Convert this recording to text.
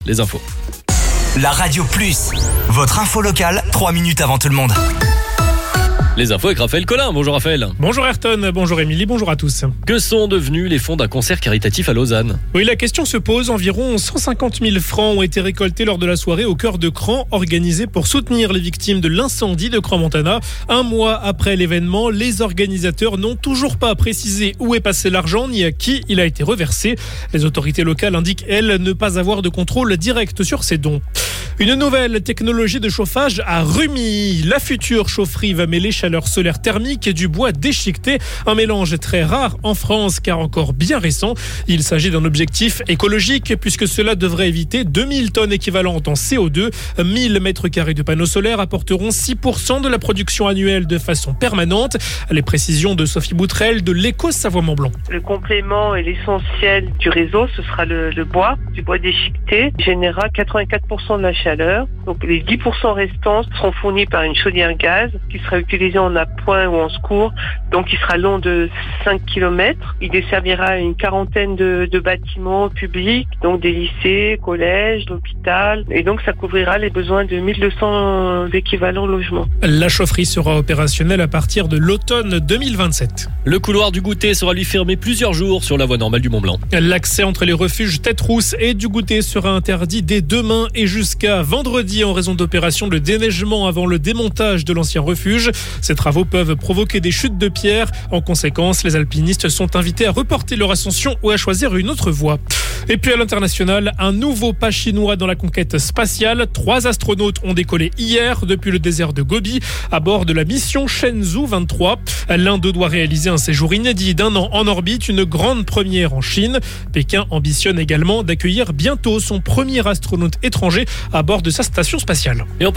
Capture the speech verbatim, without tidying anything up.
Les infos. La Radio Plus, votre info locale, trois minutes avant tout le monde. Les infos avec Raphaël Collin. Bonjour Raphaël. Bonjour Ayrton, bonjour Émilie, bonjour à tous. Que sont devenus les fonds d'un concert caritatif à Lausanne ? Oui, la question se pose. Environ cent cinquante mille francs ont été récoltés lors de la soirée au cœur de Cran, organisée pour soutenir les victimes de l'incendie de Cran-Montana. Un mois après l'événement, les organisateurs n'ont toujours pas précisé où est passé l'argent ni à qui il a été reversé. Les autorités locales indiquent, elles, ne pas avoir de contrôle direct sur ces dons. Une nouvelle technologie de chauffage à Rumi. La future chaufferie va mêler chaleur solaire thermique et du bois déchiqueté. Un mélange très rare en France car encore bien récent. Il s'agit d'un objectif écologique puisque cela devrait éviter deux mille tonnes équivalentes en C O deux. mille mètres carrés de panneaux solaires apporteront six pour cent de la production annuelle de façon permanente. Les précisions de Sophie Boutrel de l'Éco-Savoie-Mont-Blanc. Le complément et l'essentiel du réseau, ce sera le, le bois, du bois déchiqueté. Il générera quatre-vingt-quatre pour cent de la chaleur. Donc les dix pour cent restants seront fournis par une chaudière gaz qui sera utilisée en appoint ou en secours. Donc il sera long de cinq kilomètres. Il desservira une quarantaine de, de bâtiments publics, donc des lycées, collèges, l'hôpital. Et donc ça couvrira les besoins de mille deux cents équivalents logements. La chaufferie sera opérationnelle à partir de l'automne deux mille vingt-sept. Le couloir du goûter sera lui fermé plusieurs jours sur la voie normale du Mont-Blanc. L'accès entre les refuges Tête-Rousse et du goûter sera interdit dès demain et jusqu'à vendredi en raison d'opérations de déneigement avant le démontage de l'ancien refuge. Ces travaux peuvent provoquer des chutes de pierres. En conséquence, les alpinistes sont invités à reporter leur ascension ou à choisir une autre voie. Et puis à l'international, un nouveau pas chinois dans la conquête spatiale. Trois astronautes ont décollé hier depuis le désert de Gobi à bord de la mission Shenzhou vingt-trois. L'un d'eux doit réaliser un séjour inédit d'un an en orbite, une grande première en Chine. Pékin ambitionne également d'accueillir bientôt son premier astronaute étranger à bord de sa station spatiale. Et on